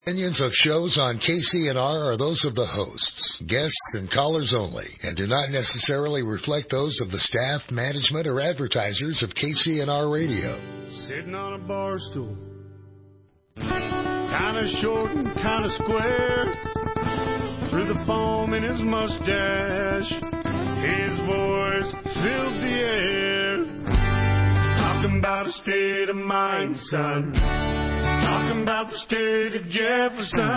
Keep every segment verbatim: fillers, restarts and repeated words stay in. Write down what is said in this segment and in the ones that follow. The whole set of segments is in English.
Opinions of shows on K C N R are those of the hosts, guests, and callers only, and do not necessarily reflect those of the staff, management, or advertisers of K C N R Radio. Sitting on a bar stool, kind of short and kind of square, through the foam in his mustache, his voice fills the air, talking about a state of mind, son. Talking about the state of Jefferson.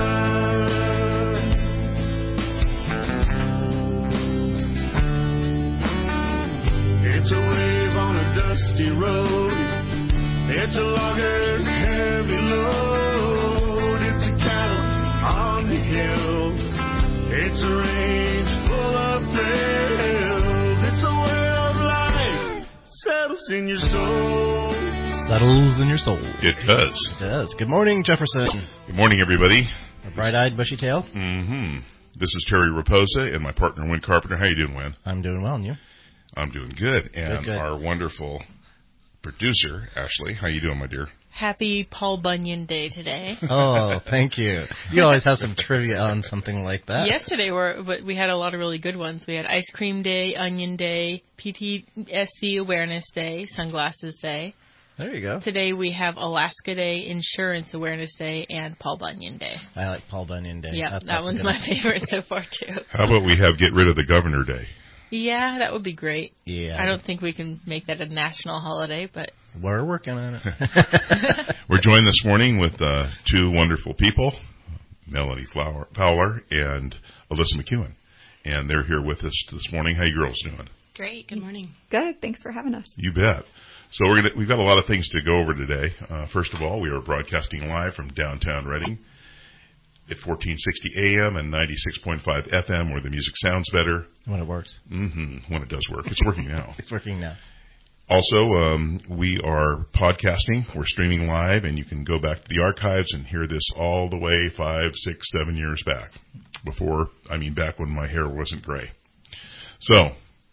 It's a wave on a dusty road. It's a logger's heavy load. It's a cattle on the hill. It's a range full of thrills. It's a way of life settles in your soul. Settles in your soul. It does. It does. Good morning, Jefferson. Good morning, everybody. A bright-eyed, bushy tail. Mm-hmm. This is Terry Raposa and my partner, Win Carpenter. How you doing, Win? I'm doing well, and you? I'm doing good. And good, good. Our wonderful producer, Ashley. How you doing, my dear? Happy Paul Bunyan Day today. Oh, thank you. You always have some trivia on something like that. Yesterday, we're, but we had a lot of really good ones. We had Ice Cream Day, Onion Day, P T S D Awareness Day, Sunglasses Day. There you go. Today we have Alaska Day, Insurance Awareness Day, and Paul Bunyan Day. I like Paul Bunyan Day. Yeah, that, that one's my favorite so far, too. How about we have Get Rid of the Governor Day? Yeah, that would be great. Yeah. I don't think we can make that a national holiday, but... We're working on it. We're joined this morning with uh, two wonderful people, Melanie Flower, Fowler and Alyssa McEwen. And they're here with us this morning. How you girls doing? Great. Good morning. Good. Thanks for having us. You bet. So we're gonna, we've got a lot of things to go over today. Uh, first of all, we are broadcasting live from downtown Reading at fourteen sixty A M and ninety-six point five F M, where the music sounds better. When it works. Mm-hmm. When it does work. It's working now. It's working now. Also, um, we are podcasting. We're streaming live, and you can go back to the archives and hear this all the way five, six, seven years back. Before, I mean, back when my hair wasn't gray. So...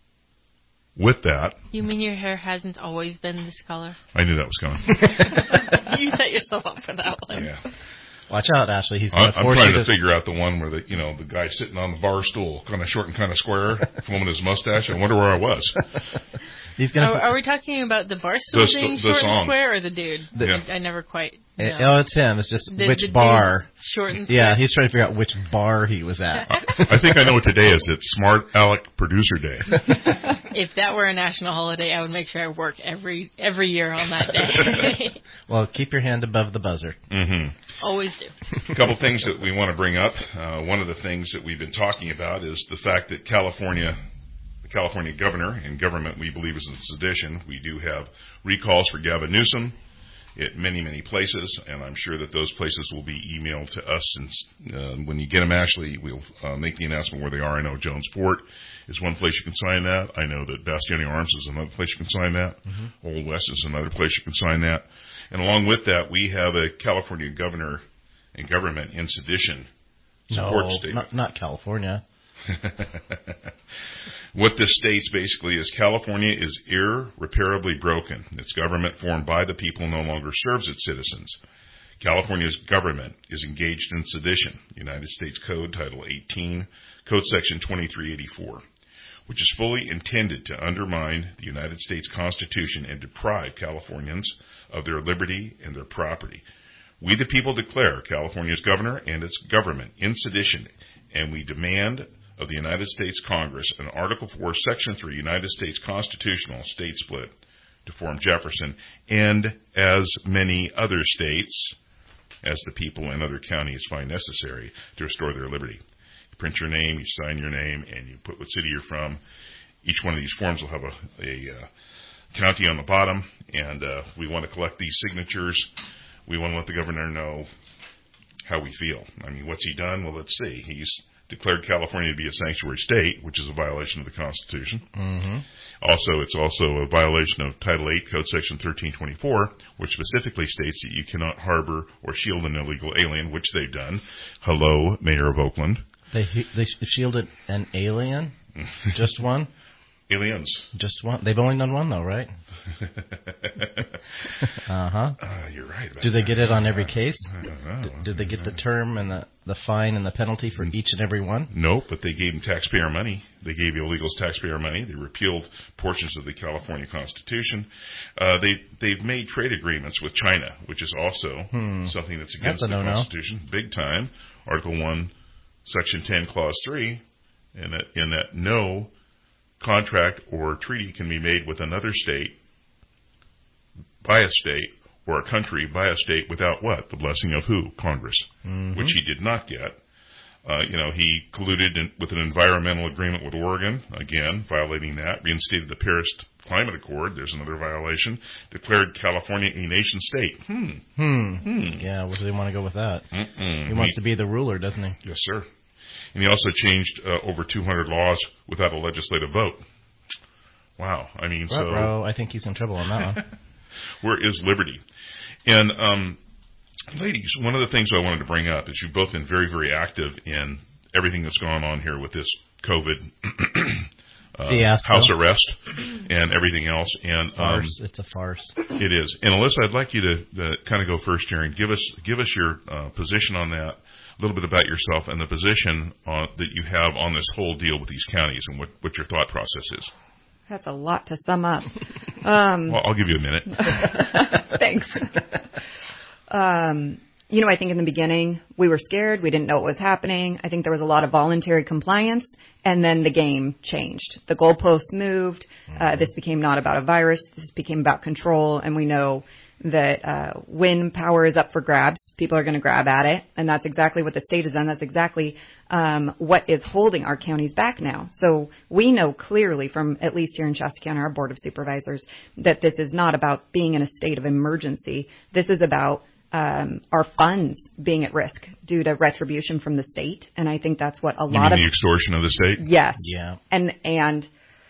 With that... You mean your hair hasn't always been this color? I knew that was coming. You set yourself up for that one. Yeah. Watch out, Ashley. He's going to I'm force trying you to to figure out the one where the you know the guy sitting on the bar stool, kind of short and kind of square, combing his mustache. I wonder where I was. He's gonna are, are we talking about the bar stool the, being the short song. and square, or the dude? The, yeah. I, I never quite. It, know. oh, it's him. It's just the, which the bar. Short and square. Yeah, he's trying to figure out which bar he was at. I think I know what today is. It's Smart Alec Producer Day. If that were a national holiday, I would make sure I work every every year on that day. Well, keep your hand above the buzzer. Mm-hmm. Always do. A couple things that we want to bring up. Uh, one of the things that we've been talking about is the fact that California, the California governor and government, we believe is in sedition. We do have recalls for Gavin Newsom at many, many places, and I'm sure that those places will be emailed to us. And uh, when you get them, Ashley, we'll uh, make the announcement where they are. I know Jones Fort is one place you can sign that. I know that Bastiani Arms is another place you can sign that. Mm-hmm. Old West is another place you can sign that. And along with that, we have a California governor and government in sedition support no, statement. Not, not California. What this states basically is California is irreparably broken. Its government formed by the people no longer serves its citizens. California's government is engaged in sedition. United States Code Title eighteen, Code Section twenty-three eighty-four, which is fully intended to undermine the United States Constitution and deprive Californians of their liberty and their property. We the people declare California's governor and its government in sedition, and we demand of the United States Congress an Article four, Section three United States Constitutional State Split to form Jefferson and as many other states as the people and other counties find necessary to restore their liberty. You print your name, you sign your name, and you put what city you're from. Each one of these forms will have a, a uh, county on the bottom, and uh, we want to collect these signatures. We want to let the governor know how we feel. I mean, what's he done? Well, let's see. He's declared California to be a sanctuary state, which is a violation of the Constitution. Mm-hmm. Also, it's also a violation of Title eight, Code Section thirteen twenty-four, which specifically states that you cannot harbor or shield an illegal alien, which they've done. Hello, Mayor of Oakland. They they shielded an alien? Just one? Aliens. Just one. They've only done one, though, right? uh-huh. Uh, you're right. Do they get it on every case? I don't know. Do, do they get the term and the, the fine and the penalty for each and every one? Nope, but they gave them taxpayer money. They gave illegals taxpayer money. They repealed portions of the California Constitution. Uh, they, they've made trade agreements with China, which is also hmm. something that's against that's the no-no. Constitution. Big time. Article one, Section ten, Clause three, and that, in that no contract or treaty can be made with another state, by a state, or a country by a state without what? The blessing of who? Congress, mm-hmm. which he did not get. Uh, you know, he colluded in, with an environmental agreement with Oregon, again, violating that. Reinstated the Paris Climate Accord. There's another violation. Declared California a nation state. Hmm. Hmm. hmm. Yeah, where do they want to go with that? Mm-mm. He wants he, to be the ruler, doesn't he? Yes, sir. And he also changed uh, over two hundred laws without a legislative vote. Wow. I mean, Ruh, so... Ruh, I think he's in trouble on that one. Where is liberty? And, um... ladies, one of the things I wanted to bring up is you've both been very, very active in everything that's gone on here with this COVID uh, house arrest and everything else. And um, farce. It's a farce. It is. And Alyssa, I'd like you to uh, kind of go first here and give us give us your uh, position on that, a little bit about yourself and the position uh, that you have on this whole deal with these counties and what, what your thought process is. That's a lot to sum up. Um, well, I'll give you a minute. Thanks. Um, you know, I think in the beginning we were scared. We didn't know what was happening. I think there was a lot of voluntary compliance, and then the game changed. The goalposts moved. Uh, this became not about a virus. This became about control, and we know that uh, when power is up for grabs, people are going to grab at it, and that's exactly what the state has done. That's exactly um, what is holding our counties back now. So we know clearly from, at least here in Shasta County, our Board of Supervisors, that this is not about being in a state of emergency. This is about Um, our funds being at risk due to retribution from the state, and I think that's what a you lot mean of the extortion of the state. Yes, yeah, and and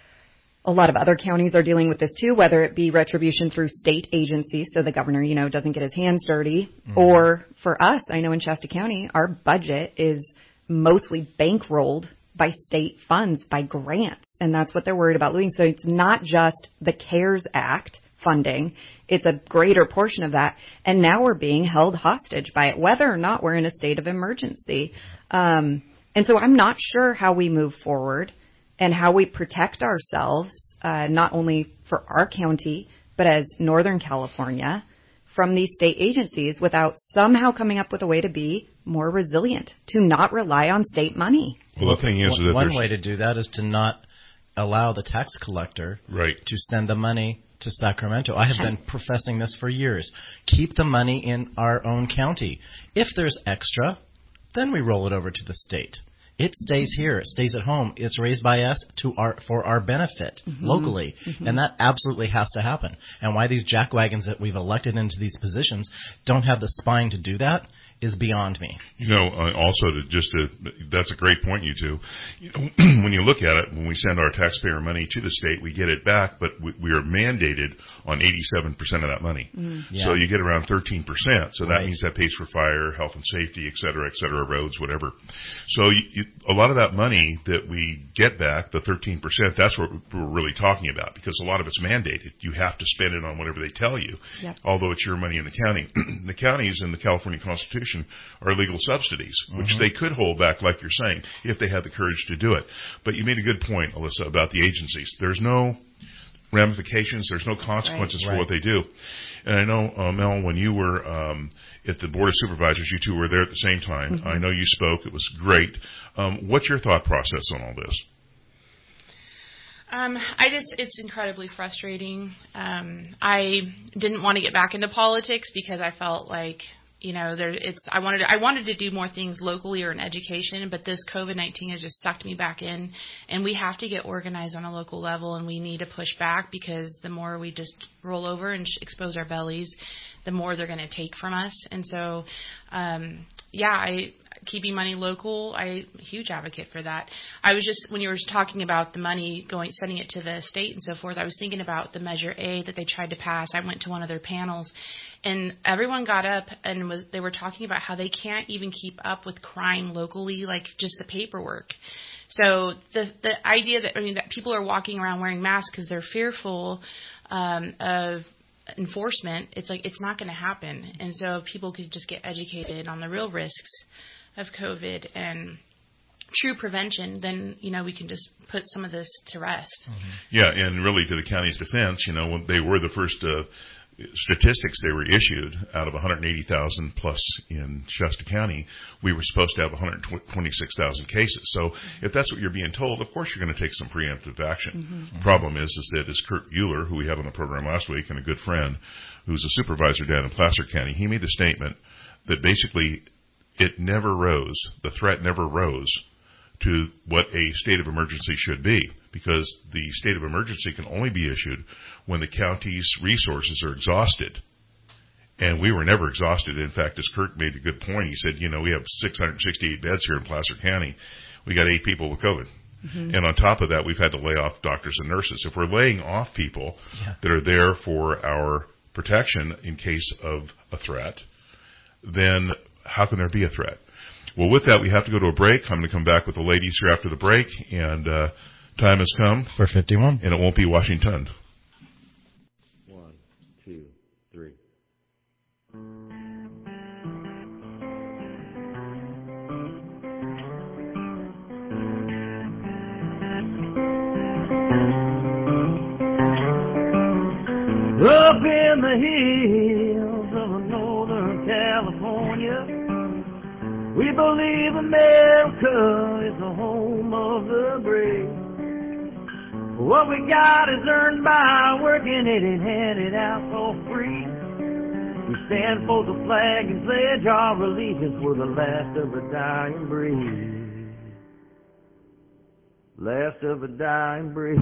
a lot of other counties are dealing with this too, whether it be retribution through state agencies, so the governor, you know, doesn't get his hands dirty, mm-hmm. or for us, I know in Shasta County, our budget is mostly bankrolled by state funds, by grants, and that's what they're worried about losing. So it's not just the CARES Act funding. It's a greater portion of that. And now we're being held hostage by it, whether or not we're in a state of emergency. Um, and so I'm not sure how we move forward and how we protect ourselves, uh, not only for our county, but as Northern California, from these state agencies without somehow coming up with a way to be more resilient, to not rely on state money. Well, the thing is that one way to do that is to not allow the tax collector right. to send the money to Sacramento. I have been professing this for years. Keep the money in our own county. If there's extra, then we roll it over to the state. It stays here. It stays at home. It's raised by us to our for our benefit mm-hmm. locally. Mm-hmm. And that absolutely has to happen. And why these jackwagons that we've elected into these positions don't have the spine to do that is beyond me. You know, uh, also to just to, that's a great point, you two. You know, when you look at it, when we send our taxpayer money to the state, we get it back, but we, we are mandated on eighty-seven percent of that money. Mm, yeah. So you get around thirteen percent. So that right. means that pays for fire, health and safety, et cetera, et cetera, roads, whatever. So you, you, a lot of that money that we get back, the thirteen percent, that's what we're really talking about, because a lot of it's mandated. You have to spend it on whatever they tell you, yep. although it's your money in the county. The counties in the California Constitution are legal subsidies, which mm-hmm. they could hold back, like you're saying, if they had the courage to do it. But you made a good point, Alyssa, about the agencies. There's no ramifications. There's no consequences right. for right. what they do. And I know, uh, Mel, when you were um, at the Board of Supervisors, you two were there at the same time. Mm-hmm. I know you spoke. It was great. Um, what's your thought process on all this? Um, I just, it's incredibly frustrating. Um, I didn't want to get back into politics because I felt like, you know, there, it's, I wanted to, I wanted to do more things locally or in education, but this COVID nineteen has just sucked me back in, and we have to get organized on a local level, and we need to push back, because the more we just roll over and expose our bellies, the more they're going to take from us. And so, um, yeah, I, keeping money local, I'm a huge advocate for that. I was just, when you were talking about the money going, sending it to the state and so forth, I was thinking about the Measure A that they tried to pass. I went to one of their panels, and everyone got up and was they were talking about how they can't even keep up with crime locally, like just the paperwork. So the the idea that I mean that people are walking around wearing masks because they're fearful um, of enforcement, it's like it's not going to happen. And so if people could just get educated on the real risks of COVID and true prevention, then, you know, we can just put some of this to rest. Mm-hmm. Yeah, and really to the county's defense, you know, when they were the first uh, statistics they were issued out of one hundred eighty thousand plus in Shasta County, we were supposed to have one hundred twenty-six thousand cases. So mm-hmm. if that's what you're being told, of course you're going to take some preemptive action. Mm-hmm. The problem is, is that as Kurt Euler, who we had on the program last week, and a good friend who's a supervisor down in Placer County, he made the statement that basically it never rose, the threat never rose to what a state of emergency should be, because the state of emergency can only be issued when the county's resources are exhausted. And we were never exhausted. In fact, as Kurt made a good point, he said, you know, we have six hundred sixty-eight beds here in Placer County. We got eight people with COVID. Mm-hmm. And on top of that, we've had to lay off doctors and nurses. If we're laying off people yeah. that are there for our protection in case of a threat, then how can there be a threat? Well, with that, we have to go to a break. I'm going to come back with the ladies here after the break, and uh, time has come. For fifty-one. And it won't be Washington. One, two, three. Up in the hills of Northern California, we believe America is the home of the brave. What we got is earned by working it and handed out for free. We stand for the flag and pledge our allegiance. We're the last of the dying breed. Last of the dying breed.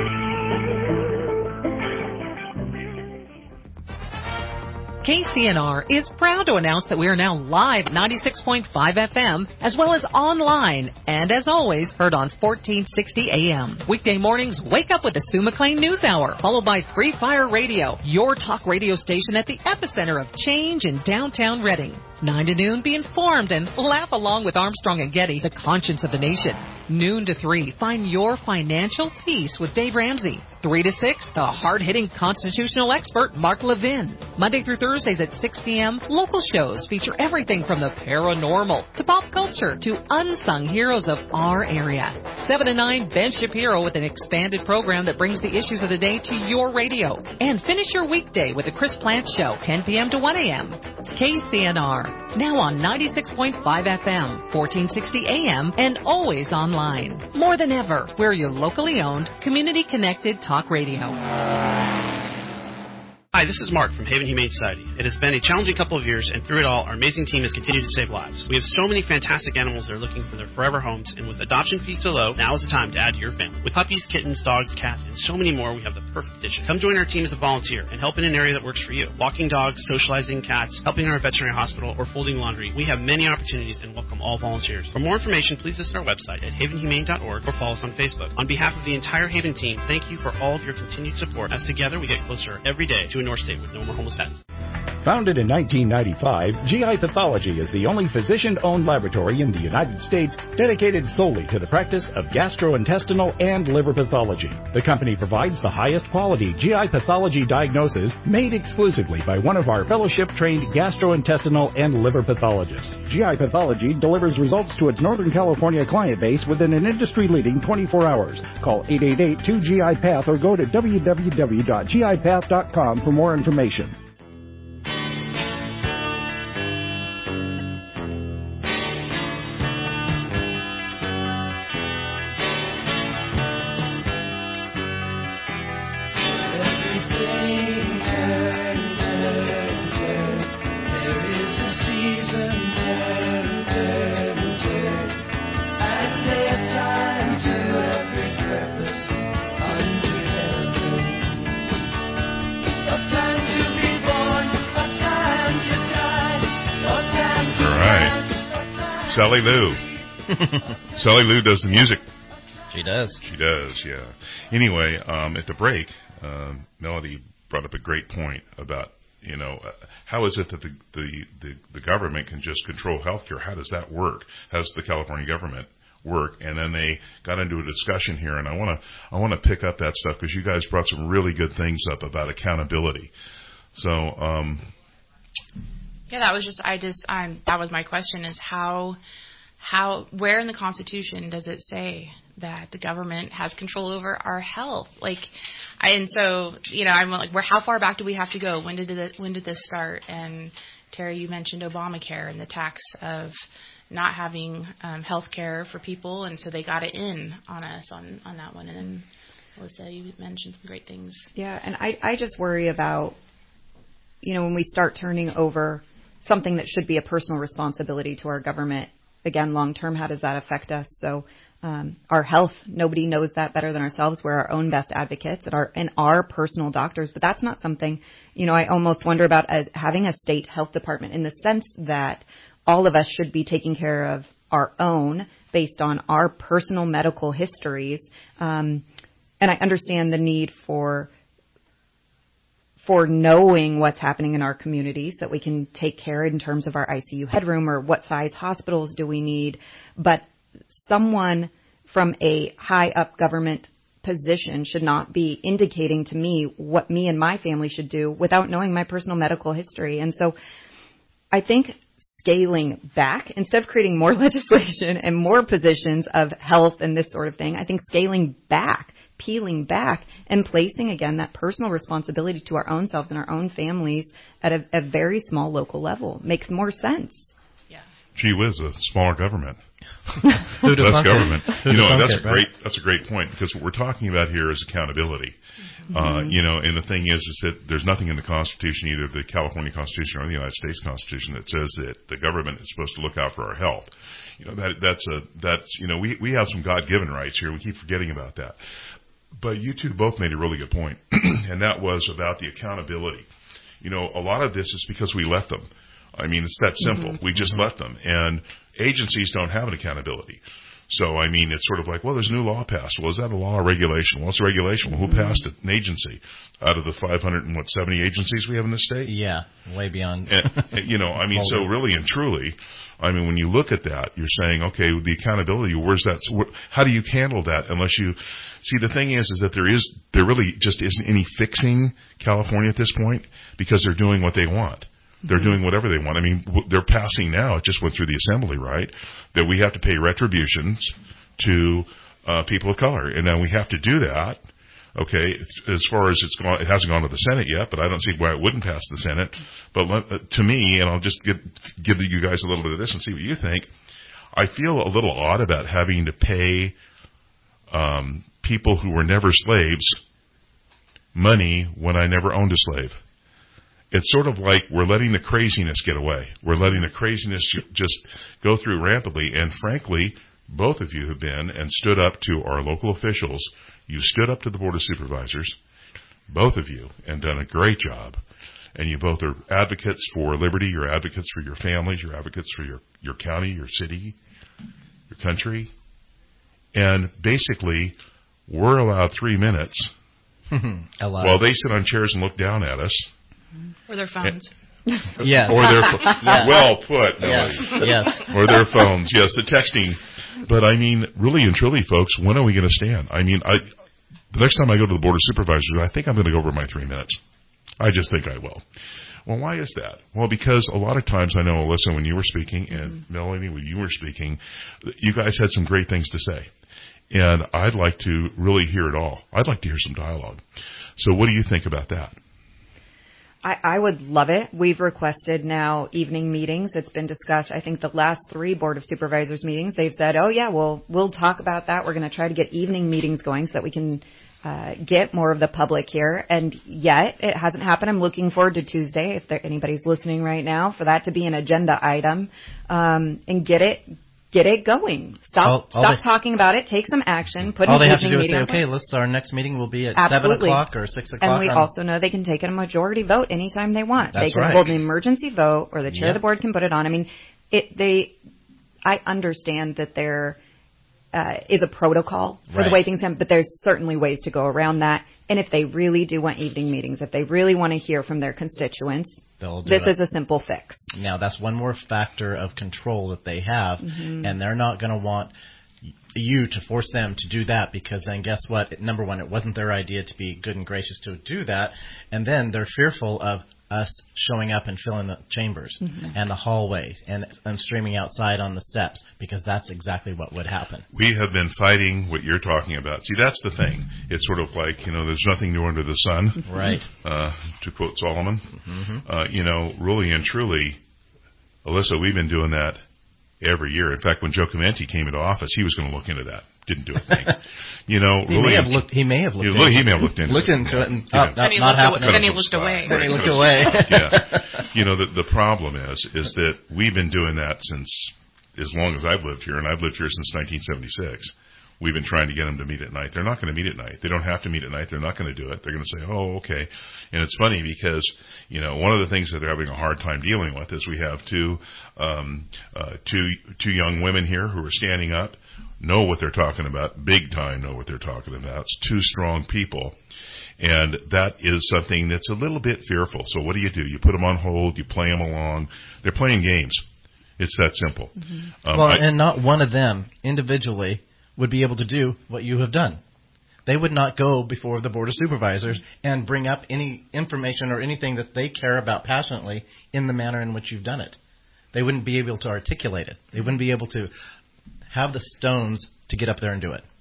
K C N R is proud to announce that we are now live at ninety-six point five F M, as well as online, and as always, heard on fourteen sixty A M. Weekday mornings, wake up with the Sue McLean News Hour, followed by Free Fire Radio, your talk radio station at the epicenter of change in downtown Reading. nine to noon, be informed and laugh along with Armstrong and Getty, the conscience of the nation. Noon to three, find your financial peace with Dave Ramsey. three to six, the hard-hitting constitutional expert, Mark Levin. Monday through Thursdays at six P M, local shows feature everything from the paranormal to pop culture to unsung heroes of our area. seven to nine, Ben Shapiro with an expanded program that brings the issues of the day to your radio. And finish your weekday with the Chris Plant Show, ten P M to one A M. K C N R, now on ninety-six point five F M, fourteen sixty A M, and always online. More than ever, we're your locally owned, community-connected talk radio. Hi, this is Mark from Haven Humane Society. It has been a challenging couple of years, and through it all, our amazing team has continued to save lives. We have so many fantastic animals that are looking for their forever homes, and with adoption fees so low, now is the time to add to your family. With puppies, kittens, dogs, cats, and so many more, we have the perfect addition. Come join our team as a volunteer and help in an area that works for you. Walking dogs, socializing cats, helping in our veterinary hospital, or folding laundry. We have many opportunities and welcome all volunteers. For more information, please visit our website at haven humane dot org or follow us on Facebook. On behalf of the entire Haven team, thank you for all of your continued support, as together we get closer every day to a North State with no more homeless pets. Founded in nineteen ninety-five, G I Pathology is the only physician-owned laboratory in the United States dedicated solely to the practice of gastrointestinal and liver pathology. The company provides the highest quality G I pathology diagnosis made exclusively by one of our fellowship-trained gastrointestinal and liver pathologists. G I Pathology delivers results to its Northern California client base within an industry-leading twenty-four hours. Call eight eight eight, two G I Path or go to w w w dot g i path dot com for more information. Time to be Sally Lou. Sally Lou does the music. She does. She does, yeah. Anyway, um, at the break, uh, Melody brought up a great point about, you know, uh, how is it that the, the, the, the government can just control healthcare? How does that work? How does the California government work? And then they got into a discussion here, and I want to I want to pick up that stuff because you guys brought some really good things up about accountability. So, um, yeah, that was just I just um, that was my question: is how how where in the Constitution does it say that the government has control over our health? Like, I, and so you know, I'm like, where how far back do we have to go? When did it, when did this start? And Terry, you mentioned Obamacare and the tax of not having um, health care for people, and so they got it in on us on, on that one. And then, Alyssa, you mentioned some great things. Yeah, and I, I just worry about, you know, when we start turning over something that should be a personal responsibility to our government, again, long term, how does that affect us? So um, our health, nobody knows that better than ourselves. We're our own best advocates and our, and our personal doctors, but that's not something, you know, I almost wonder about as having a state health department in the sense that all of us should be taking care of our own based on our personal medical histories. Um, and I understand the need for for knowing what's happening in our communities so that we can take care in terms of our I C U headroom or what size hospitals do we need. But someone from a high up government position should not be indicating to me what me and my family should do without knowing my personal medical history. And so I think scaling back, instead of creating more legislation and more positions of health and this sort of thing, I think scaling back, peeling back, and placing, again, that personal responsibility to our own selves and our own families at a, a very small local level makes more sense. Yeah. Gee whiz, a smaller government. Who'd Less government. Who'd You know, that's it, a great right? that's a great point because what we're talking about here is accountability. Mm-hmm. Uh, you know, and the thing is, is that there's nothing in the Constitution, either the California Constitution or the United States Constitution, that says that the government is supposed to look out for our health. You know, that that's a that's you know, we we have some God-given rights here. We keep forgetting about that. But you two both made a really good point, and that was about the accountability. You know, a lot of this is because we let them. I mean, it's that simple. Mm-hmm. We just mm-hmm. let them. And agencies don't have an accountability. So, I mean, it's sort of like, well, there's a new law passed. Well, is that a law or regulation? Well, it's a regulation. Well, who passed it? An agency. Out of the five hundred and what, seventy agencies we have in this state? Yeah, way beyond. And, you know, I mean, so really and truly, I mean, when you look at that, you're saying, okay, the accountability, where's that? How do you handle that unless you, see, the thing is, is that there is, there really just isn't any fixing California at this point because they're doing what they want. They're doing whatever they want. I mean, they're passing now, it just went through the assembly, right, that we have to pay retributions to uh, people of color. And now we have to do that, okay, as far as it's gone, it hasn't gone to the Senate yet, but I don't see why it wouldn't pass the Senate. But let, uh, to me, and I'll just give, give you guys a little bit of this and see what you think, I feel a little odd about having to pay um, people who were never slaves money when I never owned a slave. It's sort of like we're letting the craziness get away. We're letting the craziness just go through rampantly. And frankly, both of you have been and stood up to our local officials. You stood up to the Board of Supervisors, both of you, and done a great job. And you both are advocates for liberty. You're advocates for your families. You're advocates for your, your county, your city, your country. And basically, we're allowed three minutes while they sit on chairs and look down at us. Or their phones. Yeah. Or their phones. Yeah. Well put, Melody. Yes. yes. Or their phones. Yes, the texting. But I mean, really and truly, folks, when are we going to stand? I mean, I the next time I go to the Board of Supervisors, I think I'm going to go over my three minutes. I just think I will. Well, why is that? Well, because a lot of times, I know, Alyssa, when you were speaking, and mm-hmm. Melanie, when you were speaking, you guys had some great things to say. And I'd like to really hear it all. I'd like to hear some dialogue. So what do you think about that? I, I would love it. We've requested now evening meetings. It's been discussed. I think the last three Board of Supervisors meetings, they've said, oh, yeah, well, we'll talk about that. We're going to try to get evening meetings going so that we can uh, get more of the public here. And yet it hasn't happened. I'm looking forward to Tuesday, if there, anybody's listening right now, for that to be an agenda item um, and get it Get it going. Stop all, all stop they, talking about it. Take some action. Put all an they have to do is say, on. okay, let's, our next meeting will be at Absolutely. seven o'clock or six o'clock. And we also know they can take a majority vote anytime they want. That's they can right. hold an emergency vote, or the chair yep. of the board can put it on. I mean, it, they I understand that there uh, is a protocol for right. the way things happen, but there's certainly ways to go around that. And if they really do want evening meetings, if they really want to hear from their constituents, this it. is a simple fix. Now, that's one more factor of control that they have, mm-hmm. and they're not going to want you to force them to do that, because then guess what? Number one, it wasn't their idea to be good and gracious to do that, and then they're fearful of us showing up and filling the chambers mm-hmm. and the hallways and, and streaming outside on the steps, because that's exactly what would happen. We have been fighting what you're talking about. See, that's the thing. It's sort of like, you know, there's nothing new under the sun. Right. Uh, to quote Solomon. Mm-hmm. Uh, you know, really and truly, Alyssa, we've been doing that every year. In fact, when Joe Comenti came into office, he was going to look into that. Didn't do a thing. You know, he really. May have looked, he may have looked he, into it. He may have looked into looked it. into yeah. it and yeah. uh, not, not happening. Then he looked away. Then he looked away. Yeah. You know, the, the problem is, is that we've been doing that since as long as I've lived here, and I've lived here since nineteen seventy-six. We've been trying to get them to meet at night. They're not going to meet at night. They don't have to meet at night. They're not going to do it. They're going to say, oh, okay. And it's funny because, you know, one of the things that they're having a hard time dealing with is we have two, um, uh, two, two young women here who are standing up, know what they're talking about, big time know what they're talking about. It's two strong people. And that is something that's a little bit fearful. So what do you do? You put them on hold. You play them along. They're playing games. It's that simple. Mm-hmm. Um, well, I, and not one of them individually would be able to do what you have done. They would not go before the Board of Supervisors and bring up any information or anything that they care about passionately in the manner in which you've done it. They wouldn't be able to articulate it. They wouldn't be able to have the stones to get up there and do it.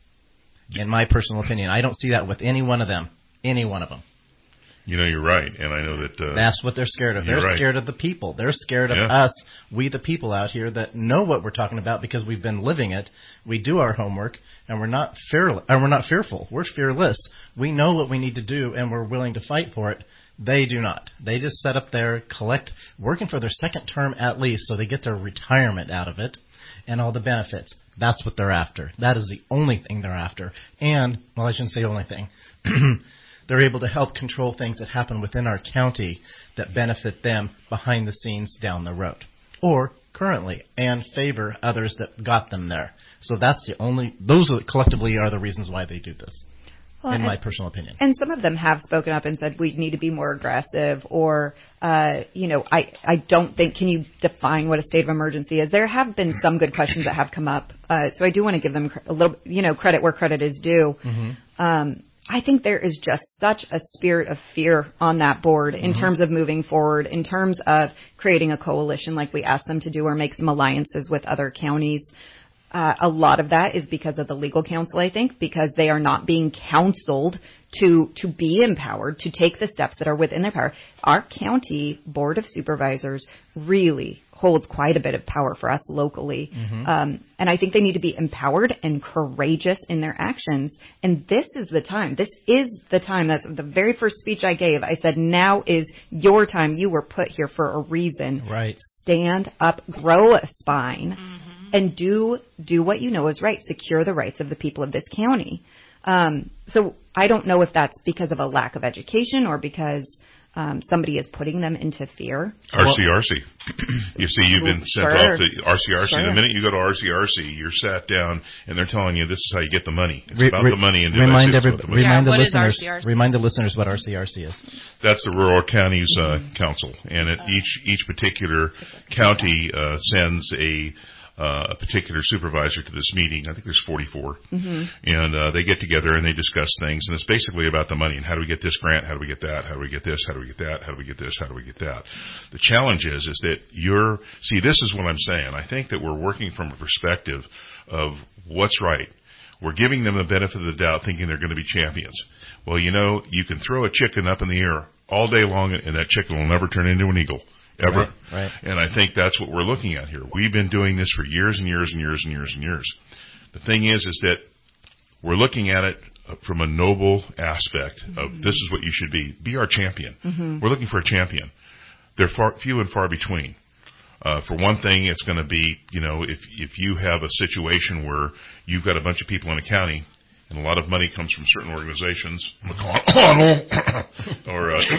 In my personal opinion, I don't see that with any one of them. Any one of them. You know, you're right, and I know that... Uh, That's what they're scared of. They're right. scared of the people. They're scared of yeah. us, we the people out here that know what we're talking about because we've been living it. We do our homework, and we're not fearless, or we're not fearful. We're fearless. We know what we need to do, and we're willing to fight for it. They do not. They just sit up there, collect, working for their second term at least, so they get their retirement out of it and all the benefits. That's what they're after. That is the only thing they're after. And, well, I shouldn't say only thing. They're able to help control things that happen within our county that benefit them behind the scenes down the road, or currently, and favor others that got them there. So that's the only, those are, collectively are the reasons why they do this, well, in and, my personal opinion. And some of them have spoken up and said we need to be more aggressive, or, uh, you know, I, I don't think, can you define what a state of emergency is? There have been some good questions that have come up, uh, so I do want to give them a little, you know, credit where credit is due. Mm-hmm. Um, I think there is just such a spirit of fear on that board in mm-hmm. terms of moving forward, in terms of creating a coalition like we asked them to do, or make some alliances with other counties. Uh, a lot of that is because of the legal counsel, I think, because they are not being counseled to to be empowered to take the steps that are within their power. Our county board of supervisors really holds quite a bit of power for us locally. Mm-hmm. Um, and I think they need to be empowered and courageous in their actions. And this is the time. This is the time. That's the very first speech I gave. I said, now is your time. You were put here for a reason. Right. Stand up, grow a spine, mm-hmm. and do do what you know is right. Secure the rights of the people of this county. Um, so I don't know if that's because of a lack of education or because um, somebody is putting them into fear. R C R C. You see, you've been sent sure. off to R C R C. Sure. The minute you go to R C R C, you're sat down and they're telling you this is how you get the money. It's re- about re- the money. And remind every, the money. remind yeah, the listeners. R C R C? Remind the listeners what R C R C is. That's the Rural Counties uh, Council, and it, each each particular county uh, sends a. Uh, a particular supervisor to this meeting. I think there's forty-four. Mm-hmm. And uh, they get together and they discuss things. And it's basically about the money. And how do we get this grant? How do we get that? How do we get this? How do we get that? How do we get this? How do we get that? The challenge is, is that you're, see, this is what I'm saying. I think that we're working from a perspective of what's right. We're giving them the benefit of the doubt thinking they're going to be champions. Well, you know, you can throw a chicken up in the air all day long and that chicken will never turn into an eagle. Ever. Right, right. And I think that's what we're looking at here. We've been doing this for years and years and years and years and years. The thing is, is that we're looking at it from a noble aspect of mm-hmm. this is what you should be. Be our champion. Mm-hmm. We're looking for a champion. They're far, few and far between. Uh, for one thing, it's going to be, you know, if if you have a situation where you've got a bunch of people in a county and a lot of money comes from certain organizations, McConnell, or uh,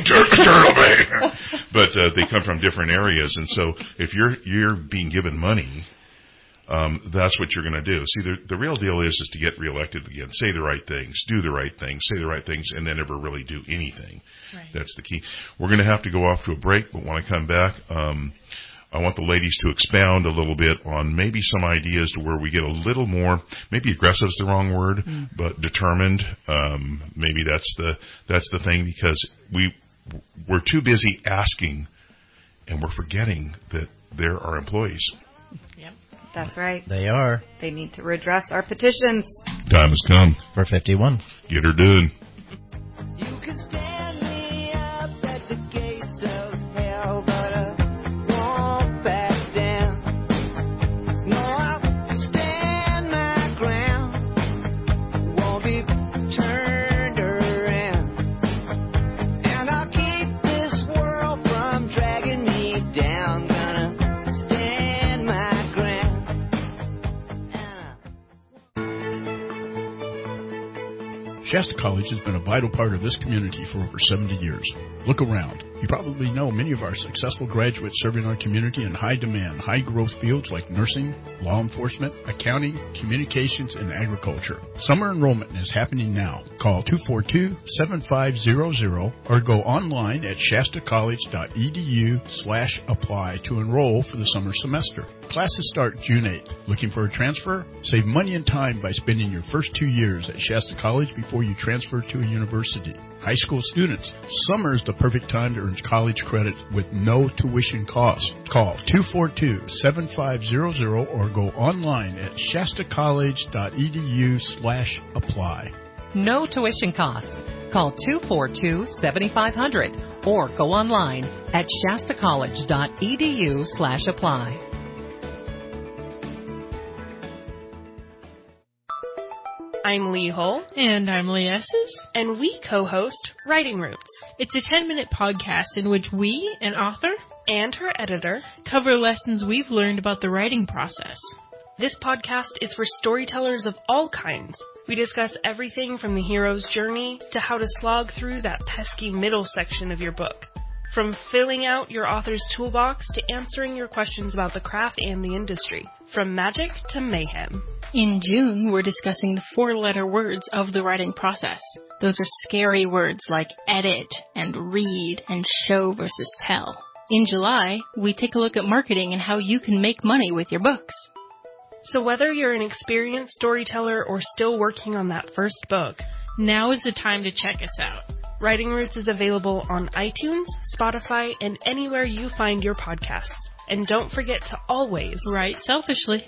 but uh, they come from different areas, and so if you're you're being given money, um, that's what you're going to do. See, the, the real deal is is to get reelected again. Say the right things, do the right things, say the right things, and then never really do anything. Right. That's the key. We're going to have to go off to a break, but when I come back, um, I want the ladies to expound a little bit on maybe some ideas to where we get a little more, maybe aggressive is the wrong word, mm. but determined. Um, maybe that's the that's the thing, because we we're too busy asking, and we're forgetting that there are employees. Yep, that's right. They are. They need to redress our petitions. Time has come for fifty-one. Get her done. You can stand me up at the gates of hell, but I won't back down. No, I'll stand my ground. Won't be turned around. And I'll keep this world from dragging me down. Gonna stand my ground. Shasta College has been a vital part of this community for over seventy years. Look around. You probably know many of our successful graduates serving our community in high-demand, high-growth fields like nursing, law enforcement, accounting, communications, and agriculture. Summer enrollment is happening now. Call two four two, seven five zero zero or go online at shastacollege.edu slash apply to enroll for the summer semester. Classes start June eighth. Looking for a transfer? Save money and time by spending your first two years at Shasta College before you transfer to a university. High school students, summer is the perfect time to earn college credit with no tuition cost. Call two four two, seven five zero zero or go online at shastacollege.edu slash apply. No tuition costs. Call two four two, seven five zero zero or go online at shastacollege.edu slash apply. I'm Lee Hull. And I'm Lee Esses. And we co-host Writing Roots. It's a ten-minute podcast in which we, an author, and her editor, cover lessons we've learned about the writing process. This podcast is for storytellers of all kinds. We discuss everything from the hero's journey to how to slog through that pesky middle section of your book. From filling out your author's toolbox to answering your questions about the craft and the industry. From magic to mayhem. In June, we're discussing the four-letter words of the writing process. Those are scary words like edit and read and show versus tell. In July, we take a look at marketing and how you can make money with your books. So whether you're an experienced storyteller or still working on that first book, now is the time to check us out. Writing Roots is available on iTunes, Spotify, and anywhere you find your podcasts. And don't forget to always write selfishly.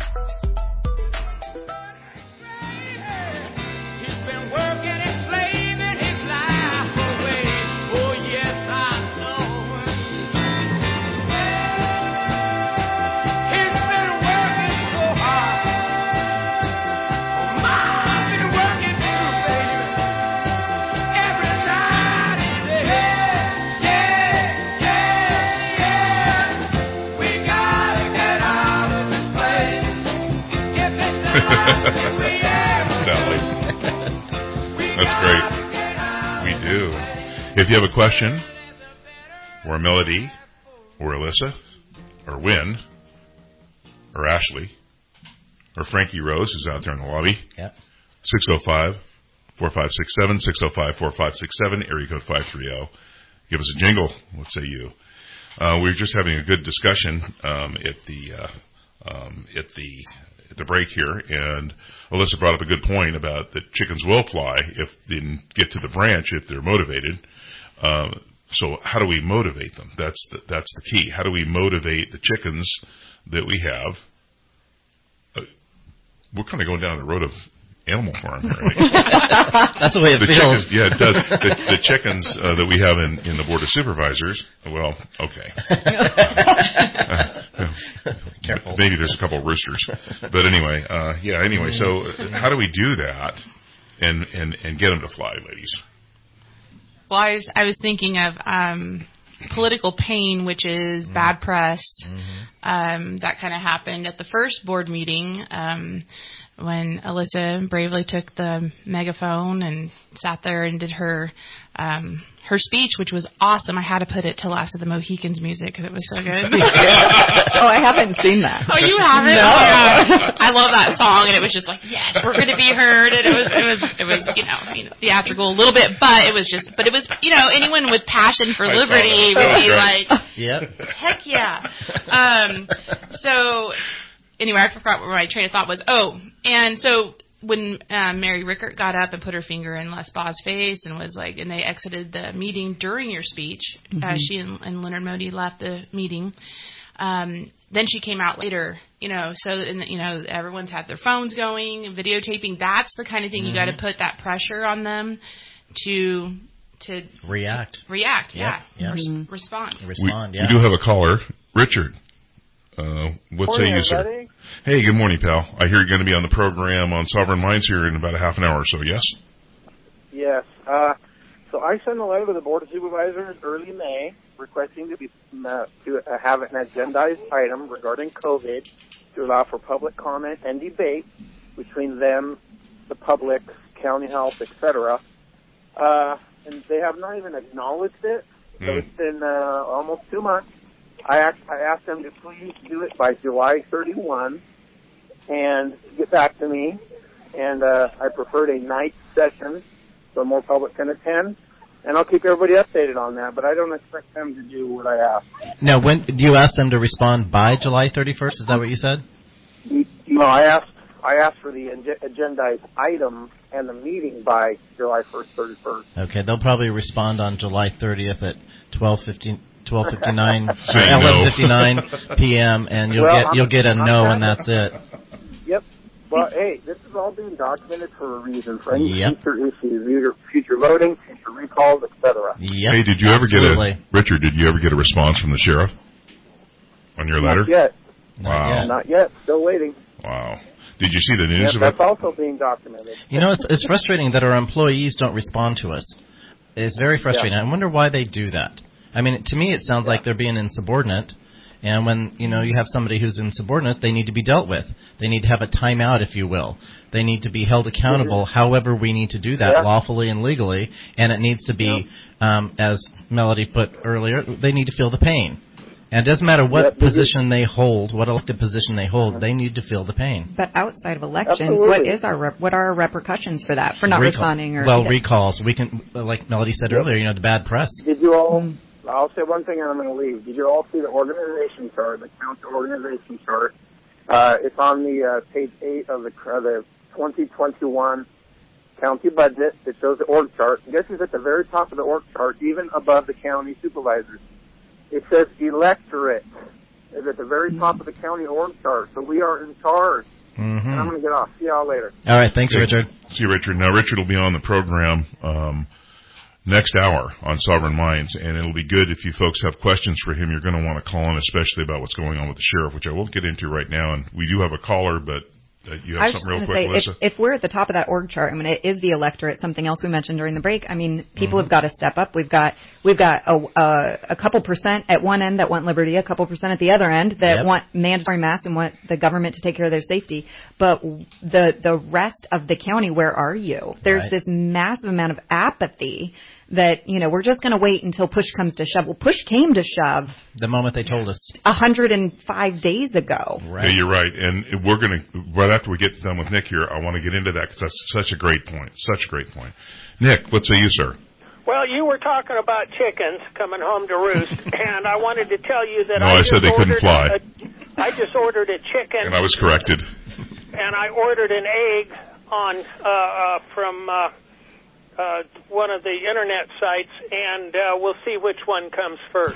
That's great. We do. If you have a question, or a Melody, or Alyssa, or Wynn, or Ashley, or Frankie Rose, who's out there in the lobby, yep. six oh five, four five six seven, six oh five, four five six seven, area code five three zero. Give us a jingle. What say you? Uh, we were just having a good discussion um, at the uh, um, at the at the break here, and Alyssa brought up a good point about that chickens will fly if they get to the branch if they're motivated. Uh, so how do we motivate them? That's the, that's the key. How do we motivate the chickens that we have? Uh, we're kind of going down the road of Animal Farm here. Right? That's the way it the feels. Chickens, yeah, it does. The, the chickens uh, that we have in, in the Board of Supervisors, well, okay. uh, Careful. Maybe there's a couple of roosters. But anyway, uh, yeah, anyway, so how do we do that and, and, and get them to fly, ladies? Well, I was, I was thinking of um, political pain, which is mm-hmm. bad press. Mm-hmm. Um, that kind of happened at the first board meeting. Um, when Alyssa bravely took the megaphone and sat there and did her um, her speech, which was awesome. I had to put it to Last of the Mohicans music because it was so good. Oh, I haven't seen that. Oh, you haven't? No. Oh, yeah. I love that song, and it was just like, yes, we're going to be heard. And it was, it was, it was, you know, you know, theatrical a little bit, but it was just, but it was, you know, anyone with passion for I liberty would be like, yep. heck yeah. Um, so anyway, I forgot what my train of thought was. Oh, and so when um, Mary Rickert got up and put her finger in Les Baugh's face and was like, and they exited the meeting during your speech, mm-hmm. uh, she and, and Leonard Modi left the meeting. Um, then she came out later, you know, so, and, you know, everyone's had their phones going, videotaping. That's the kind of thing mm-hmm. you got to put that pressure on them to to react. To react, yep. yeah. Yep. Res- respond. Respond, we, yeah. We do have a caller, Richard. Uh, what morning, say you, sir? everybody. Hey, good morning, pal. I hear you're going to be on the program on Sovereign Minds here in about a half an hour or so, yes? Yes. Uh, so I sent a letter to the Board of Supervisors early May requesting to be uh, to uh, have an agendized item regarding COVID to allow for public comment and debate between them, the public, county health, et cetera. Uh, and they have not even acknowledged it. So Mm. it's been uh, almost two months. I asked, I asked them to please do it by July thirty-first and get back to me. And uh, I preferred a night session so more public can attend. And I'll keep everybody updated on that, but I don't expect them to do what I asked. Now, when do you ask them to respond by July thirty-first? Is that what you said? No, I asked I asked for the ag- agendized item and the meeting by July first, thirty-first. Okay, they'll probably respond on July thirtieth at twelve fifty, twelve fifty-nine, Say no. eleven fifty-nine p.m. and you'll Well, get you'll get a I'm no, happy. and that's it. Yep. Well, hey, this is all being documented for a reason, for any Yep. future issues, future, future voting, future recalls, et cetera. Yep. Hey, did you ever absolutely. get a, Richard, did you ever get a response from the sheriff on your letter? Not yet. Wow. Not yet. Not yet. Still waiting. Wow. Did you see the news Yep, of that's it? also being documented. You know, it's, it's frustrating that our employees don't respond to us. It's very frustrating. Yeah. I wonder why they do that. I mean, to me, it sounds Yeah. like they're being insubordinate. And when, you know, you have somebody who's insubordinate, they need to be dealt with. They need to have a timeout, if you will. They need to be held accountable however we need to do that, Yeah. lawfully and legally. And it needs to be, um, as Melody put earlier, they need to feel the pain. And it doesn't matter what Yep. position they hold, what elected position they hold, they need to feel the pain. But outside of elections, Absolutely. what is our rep- what are our repercussions for that? For not Recall- responding or well, recalls. We can, like Melody said Yep. earlier, you know, the bad press. Did you all, I'll say one thing and I'm going to leave. Did you all see the organization chart, the council organization chart? Uh, it's on the uh, page eight of the, uh, the twenty twenty-one county budget. It shows the org chart. Guess who's at the very top of the org chart, even above the county supervisors? It says electorate is at the very top of the county org chart. So we are in charge. Mm-hmm. And I'm going to get off. See y'all later. All right. Thanks, Hey, Richard. See you, Richard. Now, Richard will be on the program um, next hour on Sovereign Minds, and it'll be good if you folks have questions for him. You're going to want to call in, especially about what's going on with the sheriff, which I won't get into right now. And we do have a caller, but uh, you I have was something real just quick, going to say, Alyssa? if, if we're at the top of that org chart, I mean, it is the electorate, something else we mentioned during the break. I mean, people Mm-hmm. have got to step up. We've got we've got a, a, a couple percent at one end that want liberty, a couple percent at the other end that Yep. want mandatory masks and want the government to take care of their safety. But the the rest of the county, where are you? There's Right. this massive amount of apathy that, you know, we're just going to wait until push comes to shove. Well, push came to shove The moment they told us. one hundred five days ago. Right. Yeah, you're right. And we're going to, right after we get done with Nick here, I want to get into that because that's such a great point. Such a great point. Nick, what say you, sir? Well, you were talking about chickens coming home to roost, and I wanted to tell you that No, I, I just said they couldn't ordered fly. A, I just ordered a chicken, And I was corrected. and I ordered an egg on uh, uh, from uh, uh, one of the internet sites, and uh, we'll see which one comes first.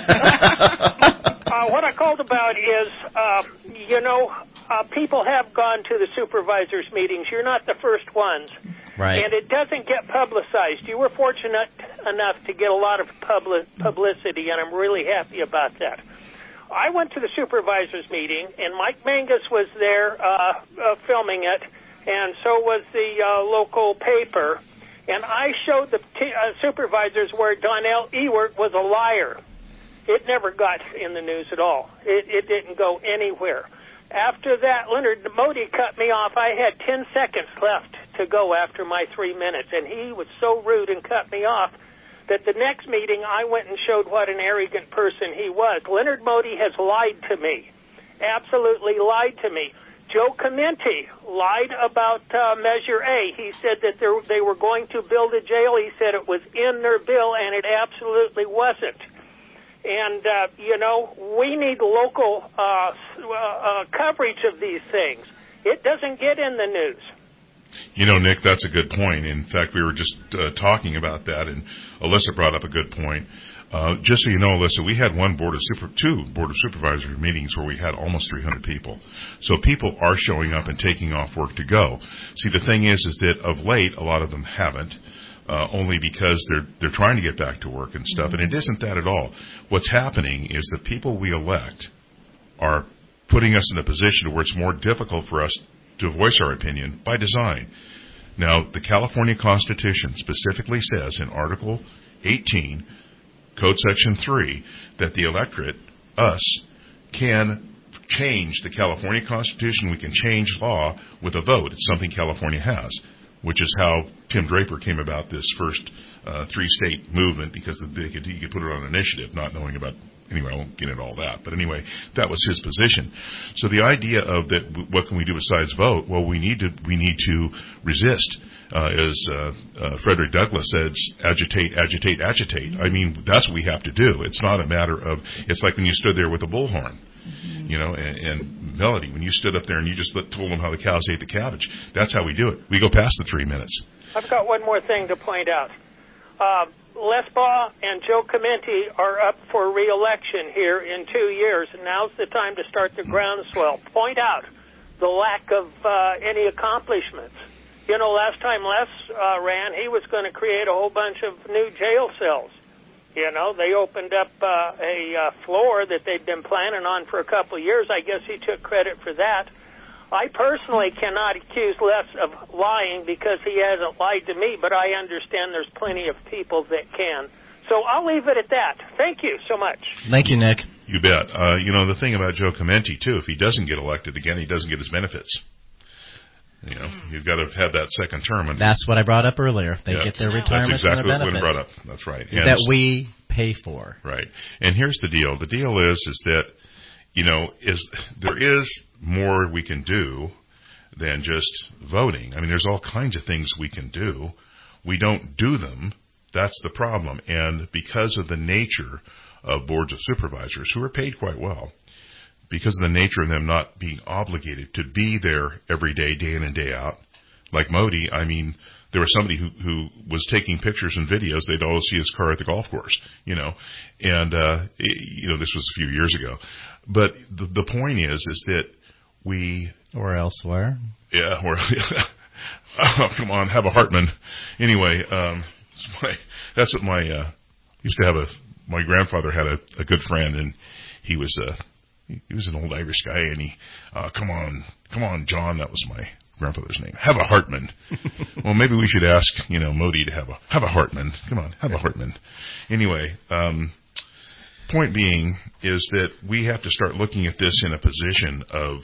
uh, what I called about is, uh, you know, uh, people have gone to the supervisors' meetings. You're not the first ones. Right. And it doesn't get publicized. You were fortunate enough to get a lot of publi- publicity, and I'm really happy about that. I went to the supervisors meeting, and Mike Mangus was there uh, uh, filming it, and so was the uh, local paper. And I showed the t- uh, supervisors where Donnell Ewert was a liar. It never got in the news at all. It, it didn't go anywhere. After that, Leonard Modi cut me off. I had ten seconds left to go after my three minutes, and he was so rude and cut me off that the next meeting I went and showed what an arrogant person he was. Leonard Modi has lied to me, absolutely lied to me. Joe Comenti lied about uh, Measure A. He said that there, they were going to build a jail. He said it was in their bill, and it absolutely wasn't. And, uh, you know, we need local uh, uh, coverage of these things. It doesn't get in the news. You know, Nick, that's a good point. In fact, we were just uh, talking about that, and Alyssa brought up a good point. Uh, just so you know, Alyssa, we had one board of super, two board of supervisory meetings where we had almost three hundred people. So people are showing up and taking off work to go. See, the thing is, is that of late, a lot of them haven't, uh, only because they're they're trying to get back to work and stuff. And it isn't that at all. What's happening is the people we elect are putting us in a position where it's more difficult for us to voice our opinion by design. Now, the California Constitution specifically says in Article eighteen, Code Section three, that the electorate, us, can change the California Constitution. We can change law with a vote. It's something California has, which is how Tim Draper came about this first uh, three-state movement, because they could, he could put it on initiative, not knowing about, anyway, I won't get into all that. But anyway, that was his position. So the idea of that, what can we do besides vote? Well, we need to, we need to resist. Uh, as uh, uh, Frederick Douglass says, agitate, agitate, agitate. I mean, that's what we have to do. It's not a matter of, it's like when you stood there with a bullhorn, mm-hmm. you know, and, and Melody, when you stood up there and you just let, told them how the cows ate the cabbage. That's how we do it. We go past the three minutes. I've got one more thing to point out. Uh, Les Baugh and Joe Comenti are up for re-election here in two years. Now's the time to start the groundswell. Point out the lack of uh, any accomplishments. You know, last time Les uh, ran, he was going to create a whole bunch of new jail cells. You know, they opened up uh, a uh, floor that they'd been planning on for a couple of years. I guess he took credit for that. I personally cannot accuse Les of lying because he hasn't lied to me, but I understand there's plenty of people that can. So I'll leave it at that. Thank you so much. Thank you, Nick. You bet. Uh, you know, the thing about Joe Comenti, too, if he doesn't get elected again, he doesn't get his benefits. You know, you've got to have that second term. And that's what I brought up earlier. They yeah, get their retirement that's exactly and their benefits. What brought up. That's right. And that we pay for. Right. And here's the deal. The deal is, is that, you know, is there is more we can do than just voting. I mean, there's all kinds of things we can do. We don't do them. That's the problem. And because of the nature of boards of supervisors, who are paid quite well, because of the nature of them not being obligated to be there every day, day in and day out. Like Modi, I mean, there was somebody who, who was taking pictures and videos. They'd always see his car at the golf course, you know. And, uh, it, you know, this was a few years ago. But the, the point is, is that we... Or elsewhere. Yeah, or... oh, come on, have a Hartman. Anyway, um, that's what my... Uh, used to have a... My grandfather had a, a good friend, and he was... Uh, He was an old Irish guy, and he, uh, come on, come on, John, that was my grandfather's name. Have a Hartman. Well, maybe we should ask, you know, Modi to have a, have a Hartman. Come on, have a Hartman. Anyway, um, point being is that we have to start looking at this in a position of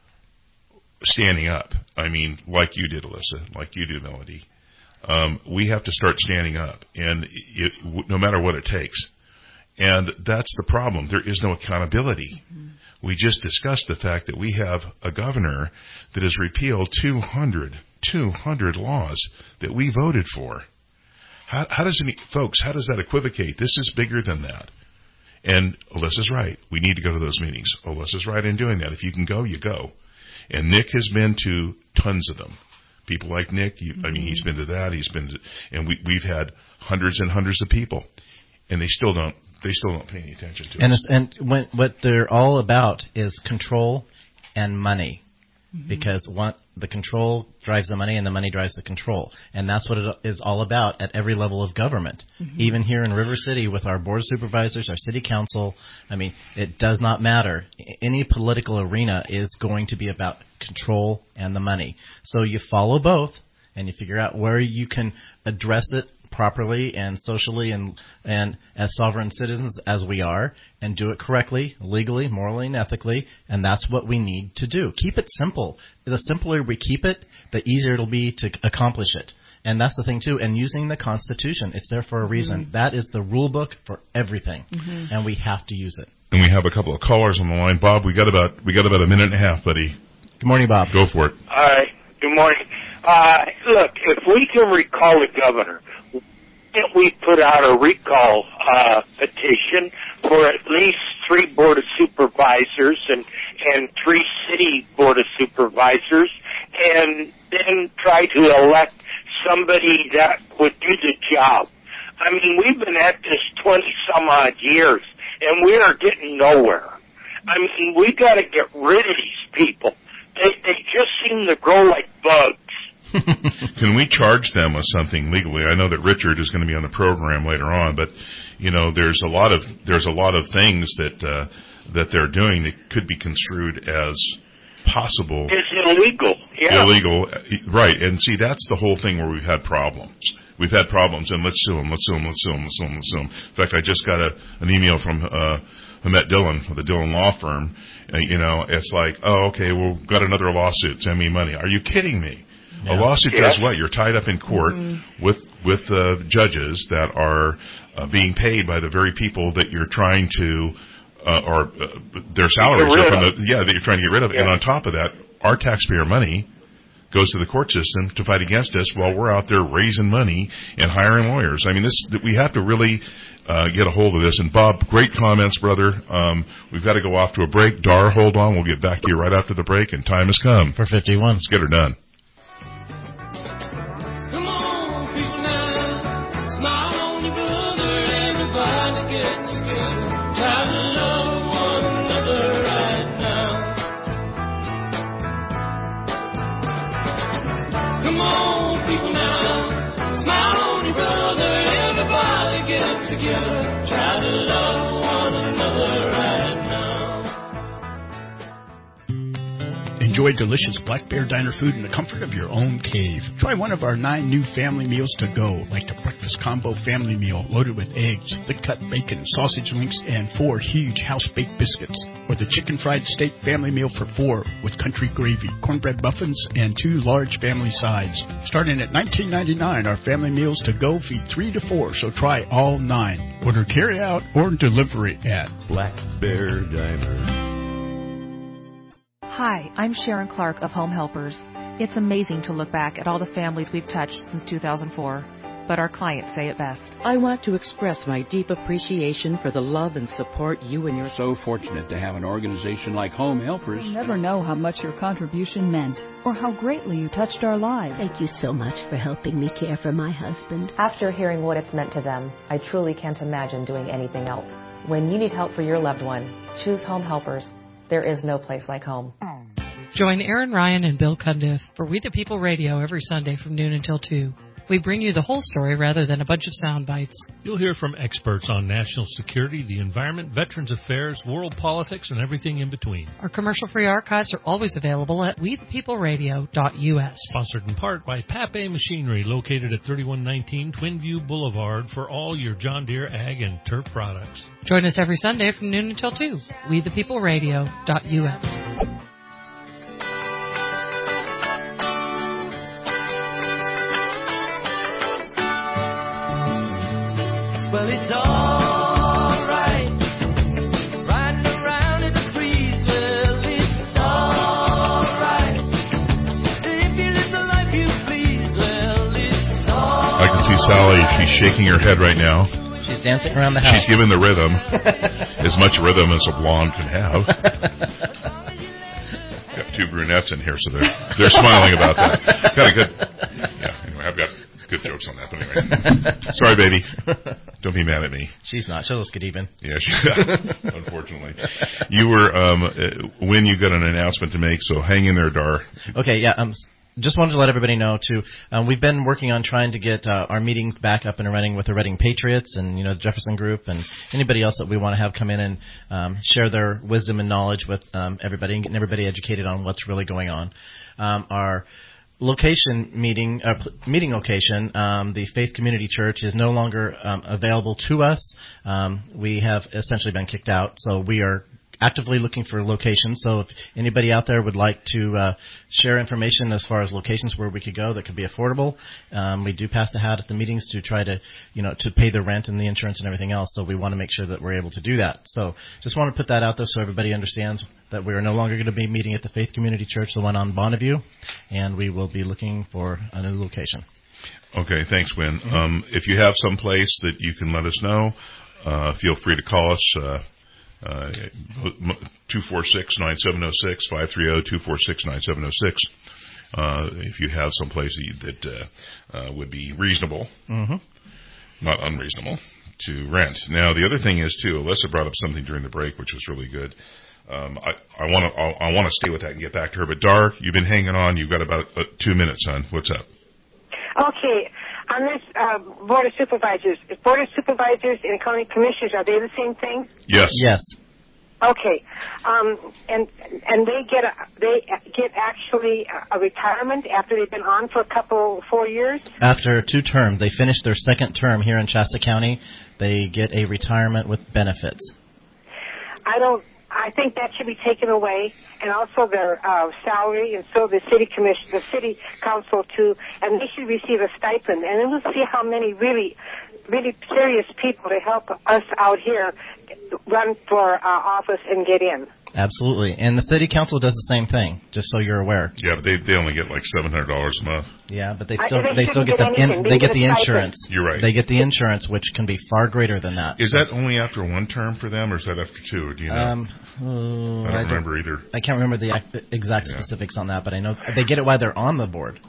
standing up. I mean, like you did, Alyssa, like you do, Melody. Um, we have to start standing up, and it, no matter what it takes. And that's the problem. There is no accountability. Mm-hmm. We just discussed the fact that we have a governor that has repealed two hundred, two hundred laws that we voted for. How, how does any, folks, how does that equivocate? This is bigger than that. And Alyssa's right. We need to go to those meetings. Alyssa's right in doing that. If you can go, you go. And Nick has been to tons of them. People like Nick, you, mm-hmm. I mean, he's been to that. He's been to, and we, we've had hundreds and hundreds of people. And they still don't. They still don't pay any attention to and it. And when, what they're all about is control and money, mm-hmm. because one, the control drives the money, and the money drives the control, and that's what it is all about at every level of government. Mm-hmm. Even here in River City, with our board of supervisors, our city council, I mean, it does not matter. Any political arena is going to be about control and the money. So you follow both, and you figure out where you can address it properly and socially and and as sovereign citizens as we are, and do it correctly, legally, morally, and ethically, and that's what we need to do. Keep it simple. The simpler we keep it, the easier it'll be to accomplish it. And that's the thing, too. And using the Constitution, it's there for a reason. Mm-hmm. That is the rule book for everything, mm-hmm. and we have to use it. And we have a couple of callers on the line. Bob, we got about we got about a minute and a half, buddy. Good morning, Bob. Go for it. Hi. Good morning. Uh, look, if we can recall the governor, can't we put out a recall uh, petition for at least three board of supervisors and and three city board of supervisors, and then try to elect somebody that would do the job? I mean, we've been at this twenty some odd years, and we are getting nowhere. I mean, we got to get rid of these people. They they just seem to grow like bugs. Can we charge them with something legally? I know that Richard is going to be on the program later on, but you know, there's a lot of there's a lot of things that uh, that they're doing that could be construed as possible. It's illegal. Yeah. Illegal, right? And see, that's the whole thing where we've had problems. We've had problems, and let's sue them, let's sue them, let's sue them, let's sue them, let's sue them. In fact, I just got a, an email from uh, Hamet Dillon of the Dillon Law Firm. Uh, you know, it's like, oh, okay, well, we've got another lawsuit. Send me money. Are you kidding me? Yeah. A lawsuit yeah. does what? You're tied up in court mm-hmm. with with uh, judges that are uh, being paid by the very people that you're trying to, uh, or uh, their salaries are from the, yeah, that you're trying to get rid of. Yeah. And on top of that, our taxpayer money goes to the court system to fight against us while we're out there raising money and hiring lawyers. I mean, this we have to really uh, get a hold of this. And Bob, great comments, brother. Um, we've got to go off to a break. Dar, hold on. We'll get back to you right after the break. And time has come for fifty-one. Let's get her done. Come on, people now, smile on your brother, everybody get together, try to love one another right now. Come on, people now, smile on your brother, everybody get together, try to love one another right now. Enjoy delicious Black Bear Diner food in the comfort of your own cave. Try one of our nine new family meals to go, like the breakfast combo family meal loaded with eggs, thick-cut bacon, sausage links, and four huge house-baked biscuits. Or the chicken fried steak family meal for four with country gravy, cornbread muffins, and two large family sides. Starting at nineteen ninety-nine dollars, our family meals to go feed three to four, so try all nine. Order carry-out or delivery at Black Bear Diner. Hi, I'm Sharon Clark of Home Helpers. It's amazing to look back at all the families we've touched since two thousand four, but our clients say it best. I want to express my deep appreciation for the love and support you and your... So fortunate to have an organization like Home Helpers. You'll never know how much your contribution meant or how greatly you touched our lives. Thank you so much for helping me care for my husband. After hearing what it's meant to them, I truly can't imagine doing anything else. When you need help for your loved one, choose Home Helpers. There is no place like home. Join Aaron Ryan and Bill Cundiff for We the People Radio every Sunday from noon until two. We bring you the whole story rather than a bunch of sound bites. You'll hear from experts on national security, the environment, veterans affairs, world politics, and everything in between. Our commercial-free archives are always available at we the people radio dot u s. Sponsored in part by Pape Machinery, located at thirty-one nineteen Twin View Boulevard, for all your John Deere ag and turf products. Join us every Sunday from noon until two. we the people radio dot u s. Well, it's all right, riding around in the breeze. Well, it's all right, if you live the life you please. Well, it's all I can see Sally. She's shaking her head right now. She's dancing around the house. She's giving the rhythm, as much rhythm as a blonde can have. Got two brunettes in here, so they're they're smiling about that. Got a good. Yeah. Anyway, I've got good jokes on that, but anyway. Sorry, baby. Don't be mad at me. She's not. She'll just get even. Yeah, she, unfortunately. You were, um, uh, when you got an announcement to make, so hang in there, Dar. Okay, yeah, um, just wanted to let everybody know, too, um, we've been working on trying to get uh, our meetings back up and running with the Reading Patriots and, you know, the Jefferson Group and anybody else that we want to have come in and um, share their wisdom and knowledge with um, everybody and getting everybody educated on what's really going on. Um, our location meeting, uh, meeting location, um, the Faith Community Church is no longer um, available to us. Um, we have essentially been kicked out, so we are actively looking for locations. So if anybody out there would like to uh, share information as far as locations where we could go that could be affordable, um, we do pass the hat at the meetings to try to, you know, to pay the rent and the insurance and everything else. So we want to make sure that we're able to do that. So just want to put that out there so everybody understands that we are no longer going to be meeting at the Faith Community Church, the one on Bonneview, and we will be looking for a new location. Okay, thanks, Wynn. Mm-hmm. Um, if you have some place that you can let us know, uh, feel free to call us. Uh, Uh, two four six, nine seven zero six, five three zero, two four six, nine seven zero six. Uh, if you have some place that uh, uh, would be reasonable, mm-hmm. not unreasonable, to rent. Now, the other thing is, too, Alyssa brought up something during the break, which was really good. Um, I, I want to I want to stay with that and get back to her. But, Dar, you've been hanging on. You've got about uh, two minutes, hon. What's up? Okay. On this uh, Board of Supervisors, Board of Supervisors and County Commissioners, are they the same thing? Yes. Yes. Okay. Um, and and they get a, they get actually a retirement after they've been on for a couple, four years? After two terms. They finish their second term here in Shasta County. They get a retirement with benefits. I don't... I think that should be taken away, and also their uh, salary, and so the city commission, the city council too, and they should receive a stipend. And then we'll see how many really, really serious people to help us out here run for uh, office and get in. Absolutely, and the city council does the same thing. Just so you're aware. Yeah, but they they only get like seven hundred dollars a month. Yeah, but they still I, they, they still get, get the in, they, they get, get the insurance. You're right. They get the insurance, which can be far greater than that. Is that only after one term for them, or is that after two? Or do you know? Um, uh, I don't I remember don't, either. I can't remember the exact yeah. specifics on that, but I know they get it while they're on the board.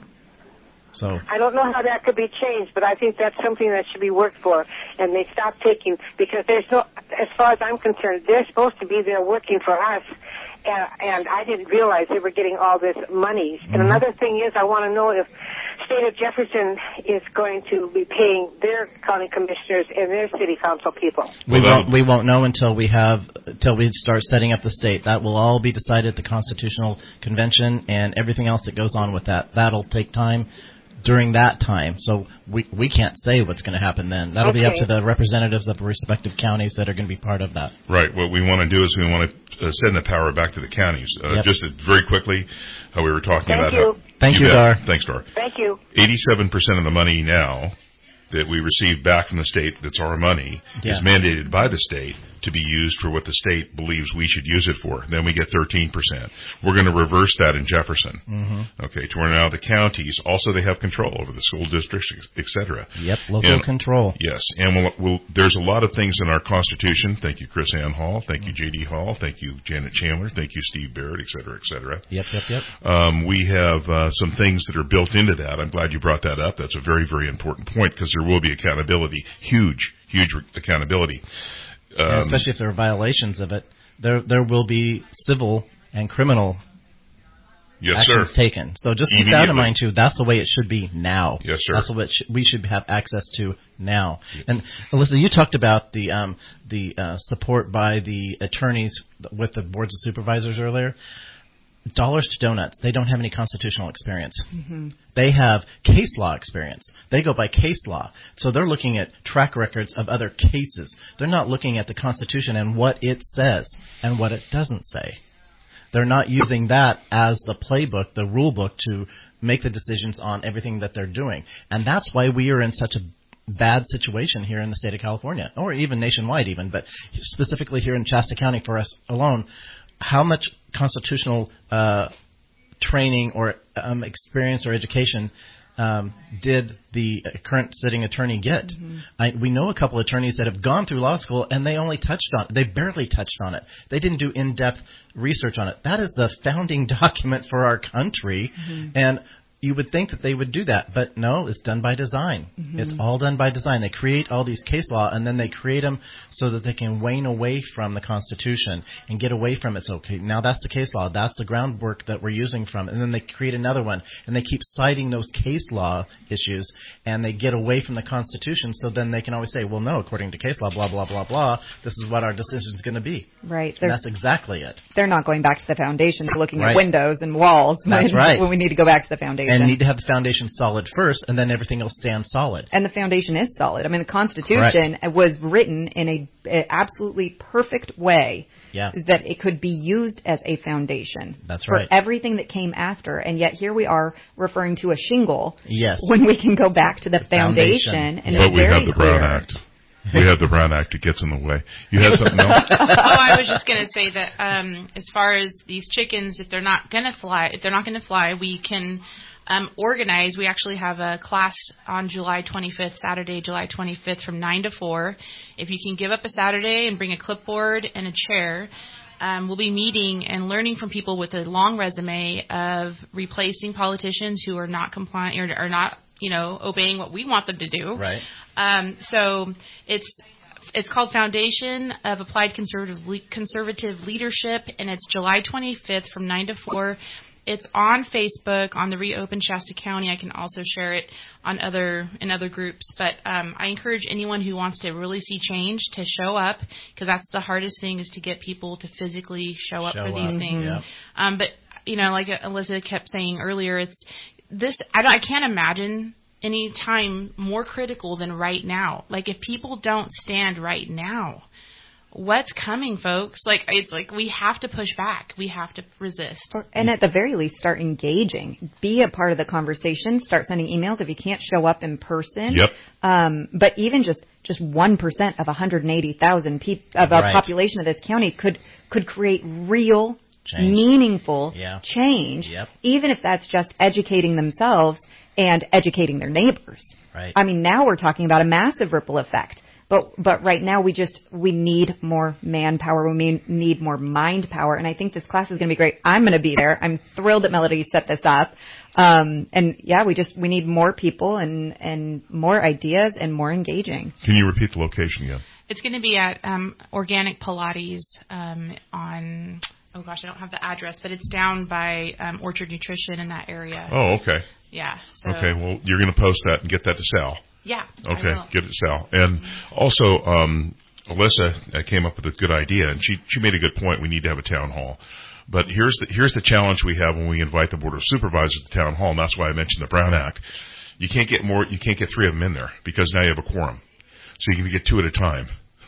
So I don't know how that could be changed, but I think that's something that should be worked for, and they stop taking, because there's no, as far as I'm concerned, they're supposed to be there working for us, and, and I didn't realize they were getting all this money. Mm-hmm. And another thing is, I want to know if State of Jefferson is going to be paying their county commissioners and their city council people. We won't we won't know until we have until we start setting up the state. That will all be decided at the Constitutional Convention, and everything else that goes on with that. That'll take time. During that time, so we we can't say what's going to happen then. That'll okay. be up to the representatives of the respective counties that are going to be part of that. Right. What we want to do is we want to uh, send the power back to the counties. Uh, Yep. Just uh, very quickly, how we were talking Thank about. you. How, Thank you, bet. Dar. Thanks, Dar. Thank you. eighty-seven percent of the money now that we receive back from the state, that's our money, Yeah. is mandated by the state to be used for what the state believes we should use it for. Then we get thirteen percent. We're going to reverse that in Jefferson. Mm-hmm. Okay, to where now the counties, also they have control over the school districts, et cetera. Yep, local and, control. Yes, and we'll, we'll, there's a lot of things in our Constitution. Thank you, Chris Ann Hall. Thank you, J D Hall. Thank you, Janet Chandler. Thank you, Steve Barrett, et cetera, et cetera. Yep, yep, yep. Um, we have uh, some things that are built into that. I'm glad you brought that up. That's a very, very important point, because there will be accountability, huge, huge re- accountability. Um, And especially if there are violations of it, there there will be civil and criminal yes, actions sir. taken. So just keep that in mind too. That's the way it should be now. Yes, sir. That's what it sh- we should have access to now. And Alyssa, you talked about the um, the uh, support by the attorneys with the boards of supervisors earlier. Dollars to donuts. They don't have any constitutional experience. Mm-hmm. They have case law experience. They go by case law. So they're looking at track records of other cases. They're not looking at the Constitution and what it says and what it doesn't say. They're not using that as the playbook, the rule book, to make the decisions on everything that they're doing. And that's why we are in such a bad situation here in the state of California, or even nationwide even, but specifically here in Shasta County for us alone. How much constitutional uh, training or um, experience or education um, did the current sitting attorney get? Mm-hmm. I, we know a couple of attorneys that have gone through law school and they only touched on it. They barely touched on it. They didn't do in-depth research on it. That is the founding document for our country, mm-hmm. and you would think that they would do that, but no, it's done by design. Mm-hmm. It's all done by design. They create all these case law, and then they create them so that they can wane away from the Constitution and get away from it. So, okay, now that's the case law. That's the groundwork that we're using from it. And then they create another one, and they keep citing those case law issues, and they get away from the Constitution, so then they can always say, well, no, according to case law, blah, blah, blah, blah, this is what our decision is going to be. Right. And that's exactly it. They're not going back to the foundations, looking right. at windows and walls That's when, right. when we need to go back to the foundation. foundation. And need to have the foundation solid first, and then everything else stands solid. And the foundation is solid. I mean, the Constitution Correct. was written in a, a absolutely perfect way yeah. that it could be used as a foundation That's for right. everything that came after. And yet here we are referring to a shingle yes. when we can go back to the, the foundation. foundation. And but it's we very have the clear. Brown Act. We have the Brown Act that gets in the way. You had something else? oh, I was just going to say that um, as far as these chickens, if they're not going to fly, if they're not going to fly, we can um, organize. We actually have a class on July twenty-fifth, Saturday, July twenty-fifth, from nine to four. If you can give up a Saturday and bring a clipboard and a chair, um, we'll be meeting and learning from people with a long resume of replacing politicians who are not compliant or are not, you know, obeying what we want them to do. Right. Um, so it's it's called Foundation of Applied Conservative Le- Conservative Leadership, and it's July twenty-fifth from nine to four. It's on Facebook on the Reopen Shasta County. I can also share it on other in other groups. But um, I encourage anyone who wants to really see change to show up, because that's the hardest thing, is to get people to physically show up Show for these up. things. Yeah. Um, but you know, like Alyssa kept saying earlier, it's this. I, don't, I can't imagine any time more critical than right now. Like, if people don't stand right now, what's coming, folks? Like, it's like we have to push back. We have to resist. And at the very least, start engaging. Be a part of the conversation. Start sending emails if you can't show up in person. Yep. Um, but even just just one percent of one hundred eighty thousand peop- of a Right. population of this county could could create real, Change. meaningful Yeah. change. Yep. Even if that's just educating themselves and educating their neighbors. Right. I mean, now we're talking about a massive ripple effect. But but right now we just we need more manpower. We mean, need more mind power. And I think this class is going to be great. I'm going to be there. I'm thrilled that Melody set this up. Um, and yeah, we just we need more people and and more ideas and more engaging. Can you repeat the location again? It's going to be at um, Organic Pilates um, on. Oh gosh, I don't have the address, but it's down by um, Orchard Nutrition in that area. Oh, okay. Yeah. So, Okay, well, you're going to post that and get that to Sal. Yeah. Okay, I will. get it to Sal. And also, um, Alyssa uh, came up with a good idea, and she, she made a good point. We need to have a town hall. But here's the, here's the challenge we have when we invite the Board of Supervisors to town hall, and that's why I mentioned the Brown Act. You can't get more, you can't get three of them in there, because now you have a quorum. So you can get two at a time.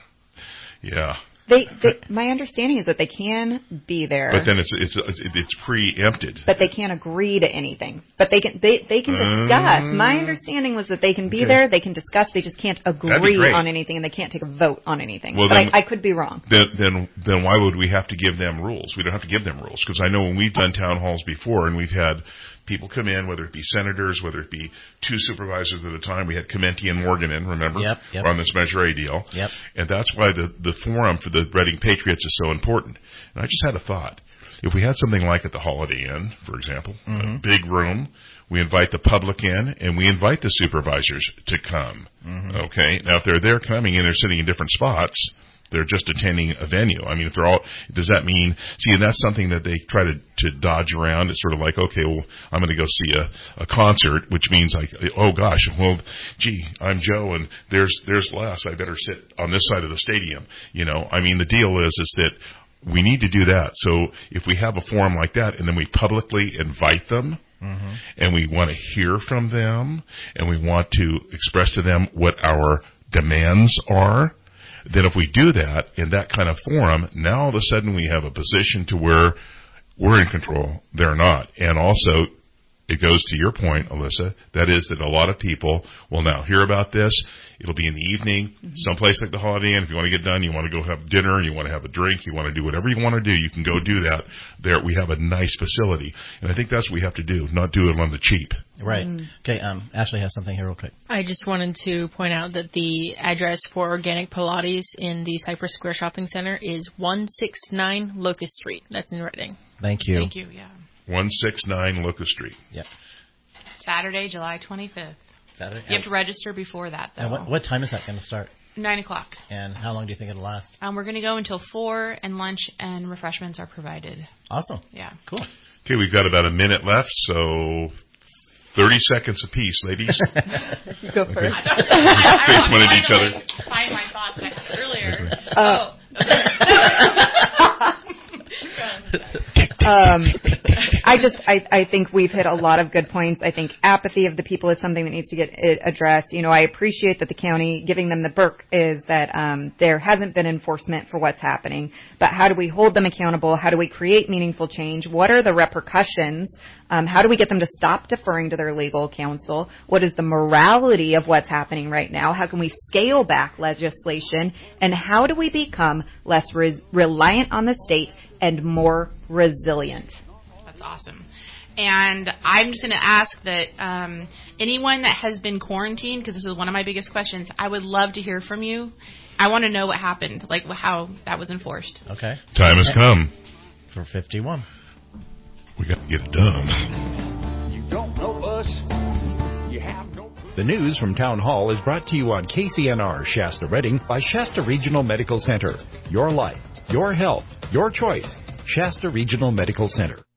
Yeah. They, they my understanding is that they can be there. But then it's it's it's preempted. But they can't agree to anything. But they can they, they can discuss. Um, My understanding was that they can be okay. there, they can discuss, they just can't That'd be agree great. on anything, and they can't take a vote on anything. Well, but then- I, I could be wrong. Then, then, then why would we have to give them rules? We don't have to give them rules, because I know when we've done town halls before, and we've had people come in, whether it be senators, whether it be two supervisors at a time. We had Clemente and Morgan in, remember? Yep, yep. We're on this Measure A deal. Yep. And that's why the, the forum for the Reading Patriots is so important. And I just had a thought. If we had something like at the Holiday Inn, for example, Mm-hmm. a big room, we invite the public in, and we invite the supervisors to come. Mm-hmm. Okay? Now, if they're there coming and they're sitting in different spots, they're just attending a venue. I mean, if they're all, does that mean, see, and that's something that they try to, to dodge around. It's sort of like, okay, well, I'm going to go see a, a concert, which means like, oh gosh, well, gee, I'm Joe and there's, there's Les. I better sit on this side of the stadium. You know, I mean, the deal is, is that we need to do that. So if we have a forum like that and then we publicly invite them, Mm-hmm. and we want to hear from them, and we want to express to them what our demands are, then if we do that in that kind of forum, now all of a sudden we have a position to where we're in control, they're not. And also, it goes to your point, Alyssa, that is that a lot of people will now hear about this. It'll be in the evening, mm-hmm. someplace like the Holiday Inn. If you want to get done, you want to go have dinner, you want to have a drink, you want to do whatever you want to do, you can go do that. There, we have a nice facility. And I think that's what we have to do, not do it on the cheap. Right. Mm. Okay, um, Ashley has something here real quick. I just wanted to point out that the address for Organic Pilates in the Cypress Square Shopping Center is one sixty-nine Locust Street. That's in Reading. Thank you. Thank you, yeah. one sixty-nine Locust Street. Yep. Saturday, July twenty-fifth. Saturday. You have to register before that, though. And what, what time is that going to start? Nine o'clock. And how long do you think it'll last? Um, we're going to go until four, and lunch and refreshments are provided. Awesome. Yeah. Cool. Okay, we've got about a minute left, so thirty seconds apiece, ladies. Go first. I, Face one at each other. Find my thoughts I had earlier. Uh, oh. Okay. um, I just, I, I think we've hit a lot of good points. I think apathy of the people is something that needs to get addressed. You know, I appreciate that the county giving them the Burke is that um, there hasn't been enforcement for what's happening. But how do we hold them accountable? How do we create meaningful change? What are the repercussions? Um, how do we get them to stop deferring to their legal counsel? What is the morality of what's happening right now? How can we scale back legislation? And how do we become less re- reliant on the state and more resilient? That's awesome. And I'm just going to ask that um, anyone that has been quarantined, because this is one of my biggest questions, I would love to hear from you. I want to know what happened, like how that was enforced. Okay. Time has come. For fifty-one. We got to get it done. You don't know us. You have no... The news from Town Hall is brought to you on K C N R Shasta Redding by Shasta Regional Medical Center. Your life, your health, your choice. Shasta Regional Medical Center.